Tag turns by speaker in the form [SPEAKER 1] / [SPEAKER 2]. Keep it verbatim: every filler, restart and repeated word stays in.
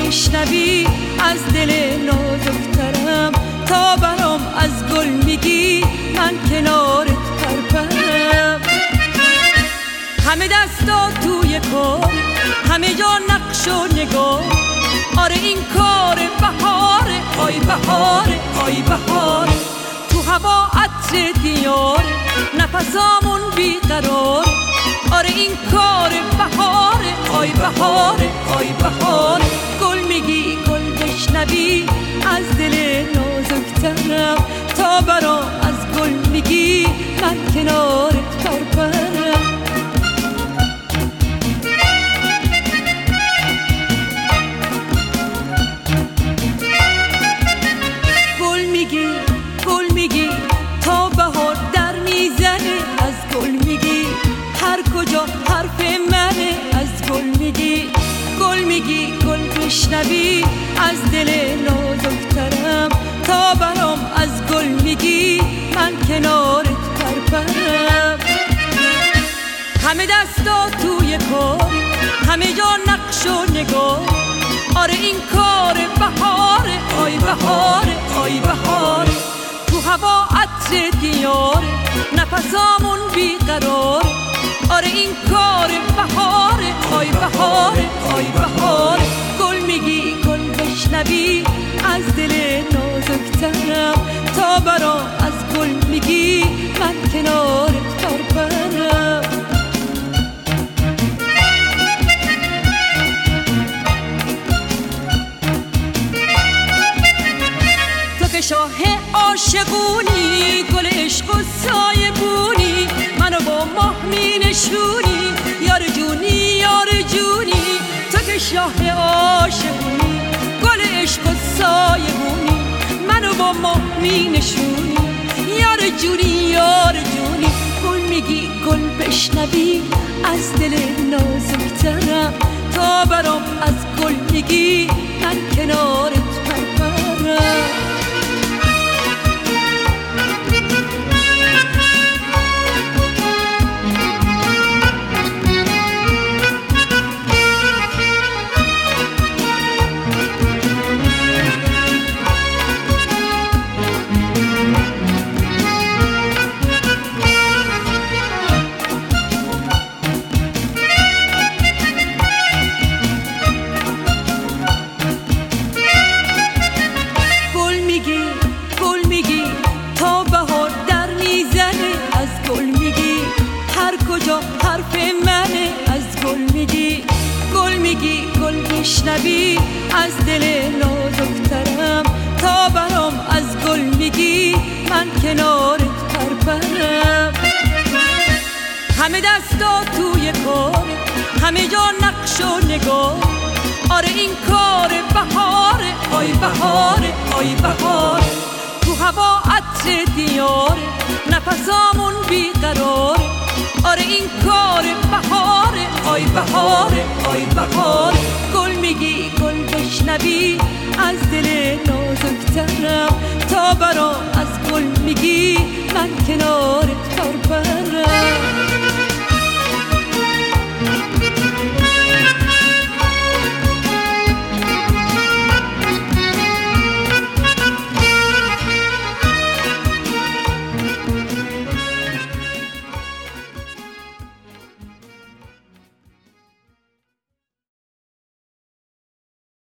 [SPEAKER 1] بشنوی از دل نازکترم، تا برام از گل میگی من کنارت پرپرم. همه دستا توی کار، همه جا نقش و نگاه، آره این کار بهاره، آی بهاره، آی بهاره. تو هوا عطر دیاره، نفسامون بیقراره، آره این کار بهاره، آی بهاره، آی بهاره. گل میگی گل بشنوی از دل نازکترم، تا برام از گل میگی من کنارت پرپرم. گل میگی گل میگی تا بهار در میزنه، از گل میگی هر کجا حرف منه، از گل میگی. گل میگی گل بشنوی از دل نازکترم، تا برام از گل میگی من کنارت پرپرم. همه دستا توی کار، همه جا نقش و نگاه، آره این کار بهاره، آی بهاره، آی بهاره. تو هوا عطر دیاره، نفسامون بیقراره، آره این کار بهاره، آی بهاره، آی بهاره. گل میگی گل بشنوی از دل نازکترم، تا برام از گل میگی من کنارت پرپرم. تو که شاه عاشقونی، گل عشق و سایه بونی، منو با ماه می نشونی، یار جونی یار جونی. تو که شاه عاشقونی، گل عشق و سایه بونی، منو با ماه می نشونی، یار جونی یار جونی. گل میگی گل بشنوی از دل نازکترم، تا برام از گل میگی من کنارت پرپرم. حرف منه، از گل میگی. گل میگی گل بشنوی از دل نازکترم، تا برام از گل میگی من کنارت پرپرم. همه دستا توی کار، همه جا نقش و نگاه، آره این کار بهاره، آی بهاره، آی بهاره. تو هوا عطر دیاره، نفسامون بیقراره، آره این کار بهاره، آی بهاره، آی بهاره. گل میگی گل بشنوی از دل نازکترم، تا برام از گل میگی من